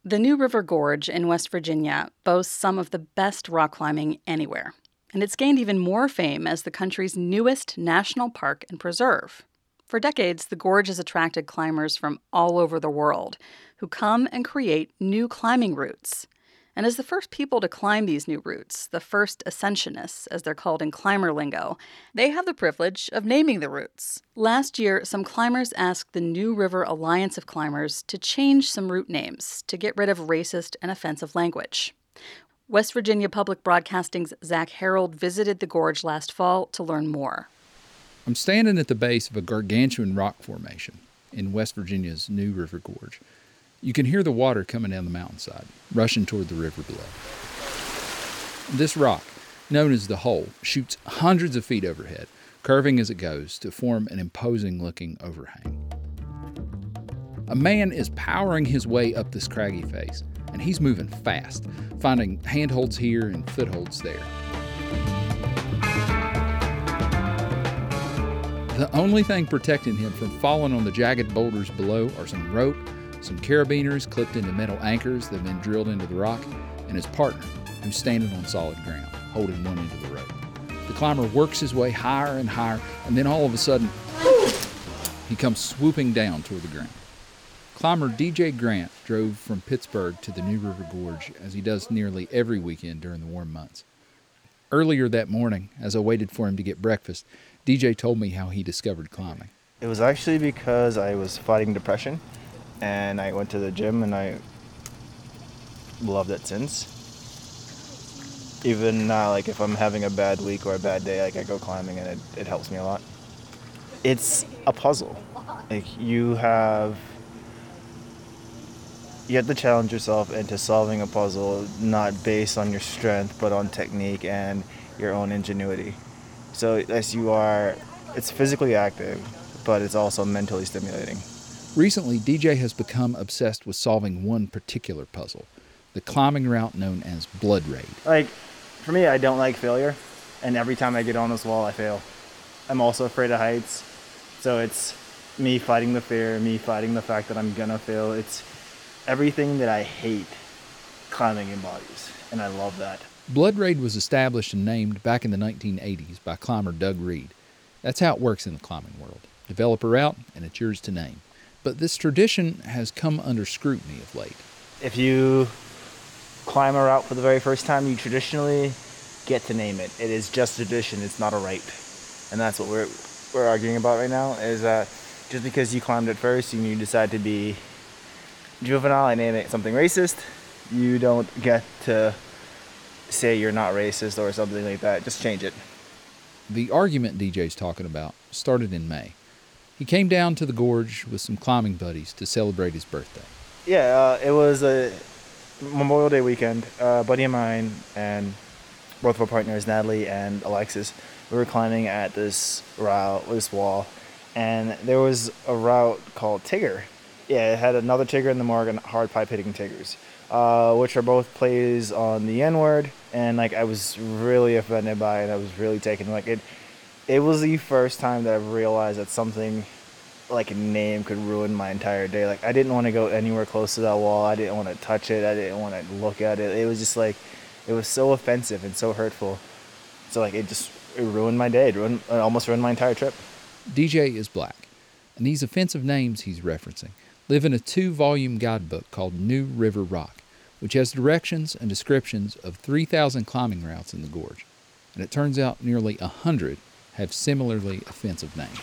The New River Gorge in West Virginia boasts some of the best rock climbing anywhere, and it's gained even more fame as the country's newest national park and preserve. For decades, the gorge has attracted climbers from all over the world who come and create new climbing routes. And as the first people to climb these new routes, the first ascensionists, as they're called in climber lingo, they have the privilege of naming the routes. Last year, some climbers asked the New River Alliance of Climbers to change some route names to get rid of racist and offensive language. West Virginia Public Broadcasting's Zach Harold visited the gorge last fall to learn more. I'm standing at the base of a gargantuan rock formation in West Virginia's New River Gorge. You can hear the water coming down the mountainside, rushing toward the river below. This rock, known as the Hole, shoots hundreds of feet overhead, curving as it goes to form an imposing-looking overhang. A man is powering his way up this craggy face, and he's moving fast, finding handholds here and footholds there. The only thing protecting him from falling on the jagged boulders below are some rope, some carabiners clipped into metal anchors that have been drilled into the rock, and his partner, who's standing on solid ground, holding one end of the rope. The climber works his way higher and higher, and then all of a sudden, he comes swooping down toward the ground. Climber DJ Grant drove from Pittsburgh to the New River Gorge, as he does nearly every weekend during the warm months. Earlier that morning, as I waited for him to get breakfast, DJ told me how he discovered climbing. It was actually because I was fighting depression. And I went to the gym, and I loved it since. Even now, like if I'm having a bad week or a bad day, like I go climbing, and it helps me a lot. It's a puzzle. Like you have to challenge yourself into solving a puzzle, not based on your strength, but on technique and your own ingenuity. So as you are, it's physically active, but it's also mentally stimulating. Recently, DJ has become obsessed with solving one particular puzzle, the climbing route known as Blood Raid. Like, for me, I don't like failure, and every time I get on this wall, I fail. I'm also afraid of heights, so it's me fighting the fear, me fighting the fact that I'm gonna fail. It's everything that I hate climbing embodies, and I love that. Blood Raid was established and named back in the 1980s by climber Doug Reed. That's how it works in the climbing world. Develop a route, and it's yours to name. But this tradition has come under scrutiny of late. If you climb a route for the very first time, you traditionally get to name it. It is just tradition, it's not a right. And that's what we're arguing about right now, is that just because you climbed it first and you decide to be juvenile and name it something racist, you don't get to say you're not racist or something like that. Just change it. The argument DJ's talking about started in May. He came down to the gorge with some climbing buddies to celebrate his birthday. Yeah, it was a Memorial Day weekend. A buddy of mine and both of our partners, Natalie and Alexis, we were climbing at this wall, and there was a route called Tigger. Yeah, it had another Tigger in the morgue and hard pipe hitting Tiggers, which are both plays on the N-word, and like I was really offended by it. I was really taken like it. It was the first time that I realized that something like a name could ruin my entire day. Like I didn't want to go anywhere close to that wall. I didn't want to touch it. I didn't want to look at it. It was just like, it was so offensive and so hurtful. So like it ruined my day. It almost ruined my entire trip. DJ is black, and these offensive names he's referencing live in a 2-volume guidebook called New River Rock, which has directions and descriptions of 3,000 climbing routes in the gorge. And it turns out nearly 100 have similarly offensive names.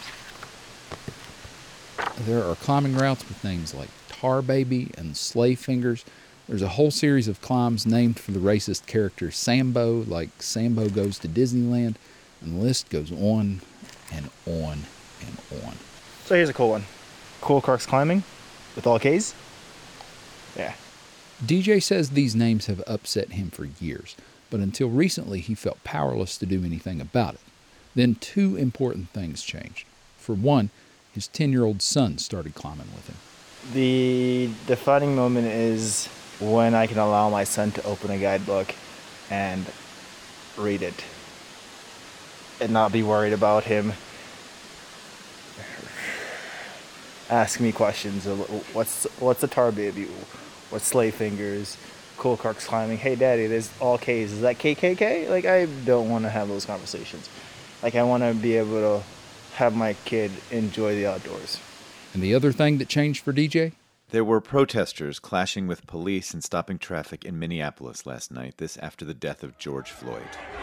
There are climbing routes with names like Tar Baby and Slave Fingers. There's a whole series of climbs named for the racist character Sambo, like Sambo Goes to Disneyland, and the list goes on and on and on. So here's a cool one. Cool Crux Climbing, with all Ks. Yeah. DJ says these names have upset him for years, but until recently he felt powerless to do anything about it. Then 2 important things changed. For one, his 10-year-old son started climbing with him. The defining moment is when I can allow my son to open a guidebook and read it and not be worried about him asking me questions of what's a tar baby, with sleigh fingers, cool carts climbing. Hey, Daddy, there's all K's. Is that KKK? Like, I don't want to have those conversations. Like, I want to be able to have my kid enjoy the outdoors. And the other thing that changed for DJ? There were protesters clashing with police and stopping traffic in Minneapolis last night, this after the death of George Floyd.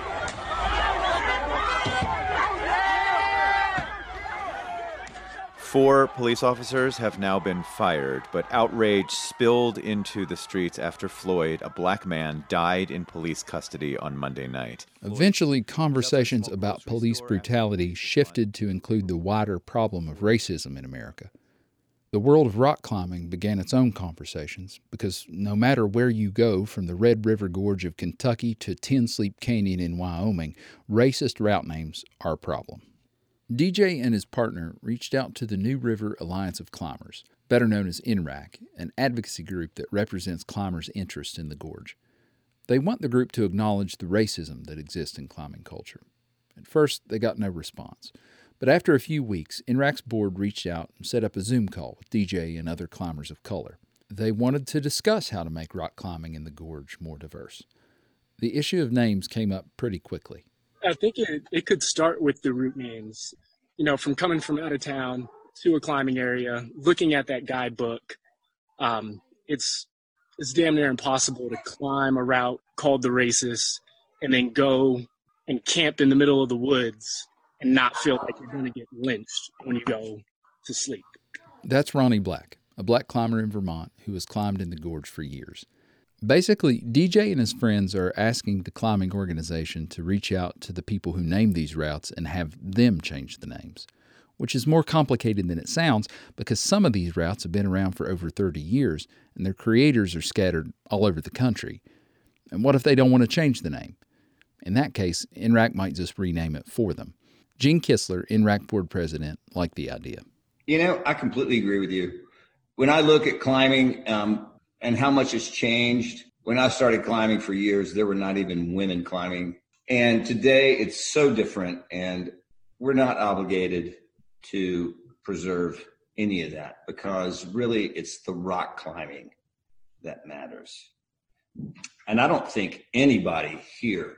4 police officers have now been fired, but outrage spilled into the streets after Floyd, a black man, died in police custody on Monday night. Eventually, conversations about police brutality shifted to include the wider problem of racism in America. The world of rock climbing began its own conversations because no matter where you go, from the Red River Gorge of Kentucky to Ten Sleep Canyon in Wyoming, racist route names are a problem. DJ and his partner reached out to the New River Alliance of Climbers, better known as NRAC, an advocacy group that represents climbers' interest in the gorge. They want the group to acknowledge the racism that exists in climbing culture. At first, they got no response. But after a few weeks, NRAC's board reached out and set up a Zoom call with DJ and other climbers of color. They wanted to discuss how to make rock climbing in the gorge more diverse. The issue of names came up pretty quickly. I think it could start with the route names. You know, from coming from out of town to a climbing area, looking at that guidebook, it's damn near impossible to climb a route called the Races and then go and camp in the middle of the woods and not feel like you're going to get lynched when you go to sleep. That's Ronnie Black, a black climber in Vermont who has climbed in the gorge for years. Basically, DJ and his friends are asking the climbing organization to reach out to the people who name these routes and have them change the names, which is more complicated than it sounds because some of these routes have been around for over 30 years and their creators are scattered all over the country. And what if they don't want to change the name? In that case, NRAC might just rename it for them. Gene Kistler, NRAC board president, liked the idea. You know, I completely agree with you. When I look at climbing and how much has changed, when I started climbing for years, there were not even women climbing. And today it's so different, and we're not obligated to preserve any of that because really it's the rock climbing that matters. And I don't think anybody here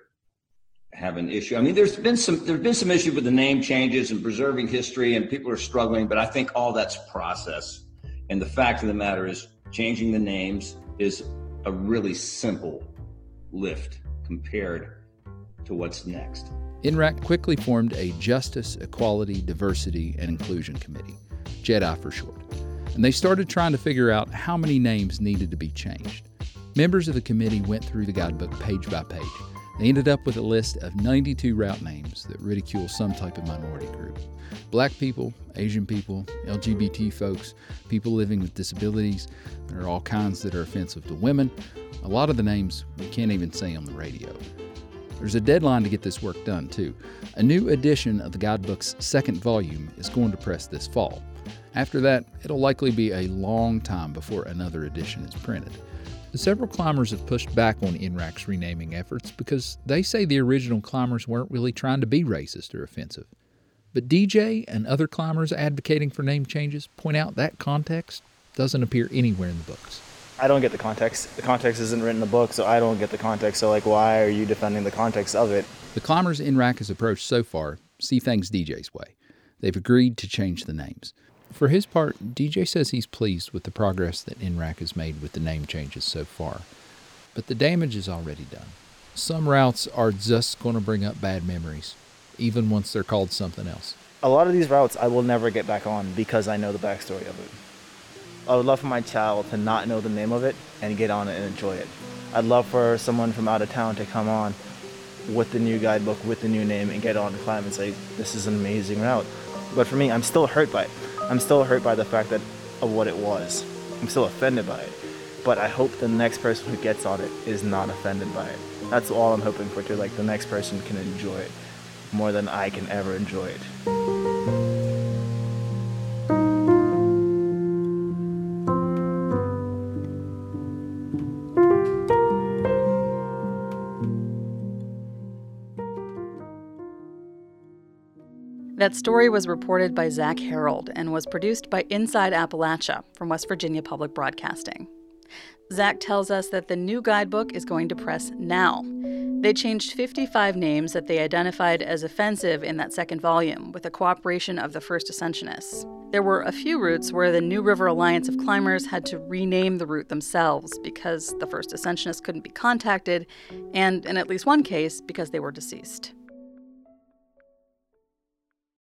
have an issue. I mean, there's been some issue with the name changes and preserving history, and people are struggling, but I think all that's process. And the fact of the matter is changing the names is a really simple lift compared to what's next. NRAC quickly formed a Justice, Equality, Diversity, and Inclusion Committee, JEDI for short, and they started trying to figure out how many names needed to be changed. Members of the committee went through the guidebook page by page. They ended up with a list of 92 route names that ridicule some type of minority group. Black people, Asian people, LGBT folks, people living with disabilities. There are all kinds that are offensive to women. A lot of the names we can't even say on the radio. There's a deadline to get this work done, too. A new edition of the guidebook's second volume is going to press this fall. After that, it'll likely be a long time before another edition is printed. Several climbers have pushed back on NRAC's renaming efforts because they say the original climbers weren't really trying to be racist or offensive. But DJ and other climbers advocating for name changes point out that context doesn't appear anywhere in the books. I don't get the context. The context isn't written in the book, so I don't get the context. So, why are you defending the context of it? The climbers NRAC has approached so far see things DJ's way. They've agreed to change the names. For his part, DJ says he's pleased with the progress that NRAC has made with the name changes so far. But the damage is already done. Some routes are just going to bring up bad memories, even once they're called something else. A lot of these routes I will never get back on because I know the backstory of it. I would love for my child to not know the name of it and get on it and enjoy it. I'd love for someone from out of town to come on with the new guidebook, with the new name, and get on to climb and say, this is an amazing route. But for me, I'm still hurt by it. I'm still hurt by the fact that of what it was. I'm still offended by it. But I hope the next person who gets on it is not offended by it. That's all I'm hoping for, too. The next person can enjoy it more than I can ever enjoy it. That story was reported by Zach Harold and was produced by Inside Appalachia from West Virginia Public Broadcasting. Zach tells us that the new guidebook is going to press now. They changed 55 names that they identified as offensive in that second volume with the cooperation of the First Ascensionists. There were a few routes where the New River Alliance of Climbers had to rename the route themselves because the First Ascensionists couldn't be contacted, and in at least one case, because they were deceased.